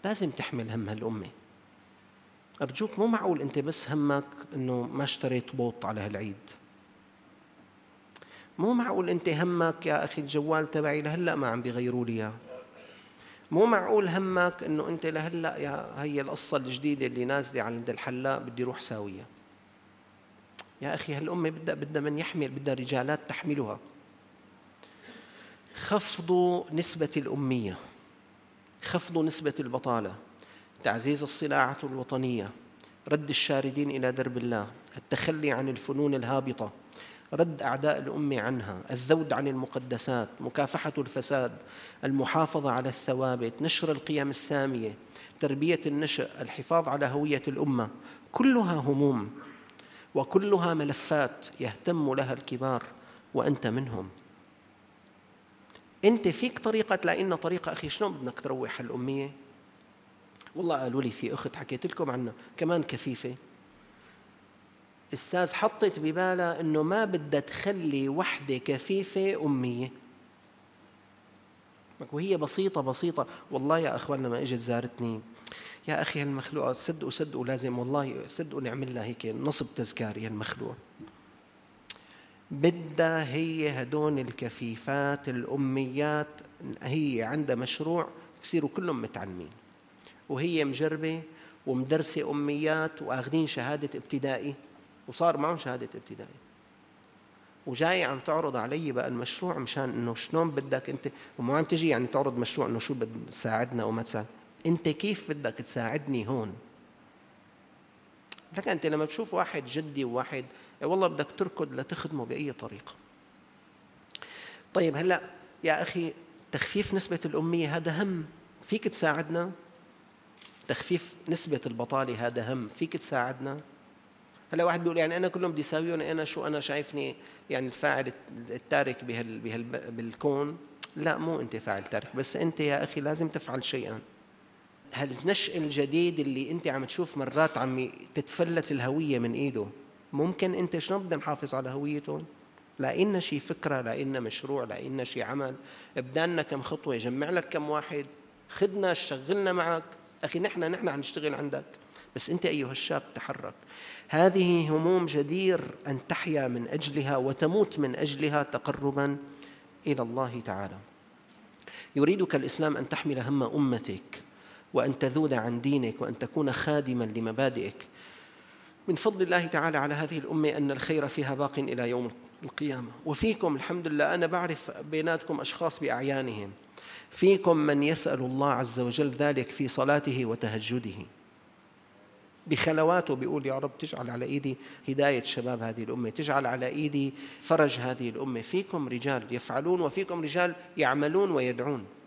لازم تحمل هم هالأمة. أرجوك، مو معقول أنت بس همك أنه ما اشتريت بوط على هالعيد. مو معقول أنت همك يا أخي الجوال تبعي لهلأ ما عم بيغيروا لي إياه. مو معقول همك أنه أنت لهلأ يا هي القصة الجديدة اللي نازلة عند الحلاق بدي روح ساوية. يا أخي هالأمة بدها من يحمل، بدها رجالات تحملها. خفضوا نسبة الأمية، خفضوا نسبة البطالة، تعزيز الصناعة الوطنية، رد الشاردين إلى درب الله، التخلي عن الفنون الهابطة، رد أعداء الأمة عنها، الذود عن المقدسات، مكافحة الفساد، المحافظة على الثوابت، نشر القيم السامية، تربية النشء، الحفاظ على هوية الأمة، كلها هموم وكلها ملفات يهتم لها الكبار وأنت منهم. أنت فيك طريقة تلاقي لنا طريقة. أخي شلون بدك تروح الأمية؟ والله قالوا لي في أخت حكيت لكم عنها كمان كفيفة، أستاذ حطت ببالها أنه ما بدها تخلي وحدة كفيفة أمية، وهي بسيطة. والله يا أخواننا ما إجت زارتني، يا أخي هالمخلوقة صدقوا لازم والله صدقوا نعمل لها هيك نصب تذكاري. هالمخلوقة بدها هي هدون الكفيفات الأميات، هي عندها مشروع يصيروا كلهم متعلمين، وهي مجربة ومدرسة أميات وأخذين شهادة ابتدائي، وصار معهم شهادة ابتدائي، وجاي عم تعرض علي بقى المشروع مشان إنه شلون بدك أنت، وما عم تجي يعني تعرض مشروع إنه شو بدك تساعدنا وما تساعد، أنت كيف بدك تساعدني هون؟ لكن أنت لما بتشوف واحد جدي وواحد والله بدك تركض لتخدمه بأي طريقة. طيب هلأ يا أخي تخفيف نسبة الأمية هذا هم، فيك تساعدنا؟ تخفيف نسبة البطالة هذا هم، فيك تساعدنا؟ هلا واحد بيقول يعني أنا كلهم بدي ساويهم، أنا شو أنا شايفني يعني الفاعل التارك بالكون؟ لا، مو أنت فاعل تارك، بس أنت يا أخي لازم تفعل شيئا. هالنشء الجديد اللي أنت عم تشوف مرات عم تتفلت الهوية من إيده، ممكن أنت شلون بدنا نحافظ على هويتهم؟ لقينا شي فكرة، لقينا مشروع، لقينا شي عمل، بدالنا كم خطوة، جمع لك كم واحد، خدنا شغلنا معك. أخي نحن عم نشتغل عندك، بس أنت أيها الشاب تحرك. هذه هموم جدير أن تحيا من أجلها وتموت من أجلها تقربا إلى الله تعالى. يريدك الإسلام أن تحمل هم أمتك، وأن تذود عن دينك، وأن تكون خادما لمبادئك. من فضل الله تعالى على هذه الأمة أن الخير فيها باق إلى يوم القيامة. وفيكم الحمد لله أنا بعرف بيناتكم أشخاص بأعيانهم، فيكم من يسأل الله عز وجل ذلك في صلاته وتهجده بخلواته، بيقول يا رب تجعل على إيدي هداية شباب هذه الأمة، تجعل على إيدي فرج هذه الأمة. فيكم رجال يفعلون وفيكم رجال يعملون ويدعون.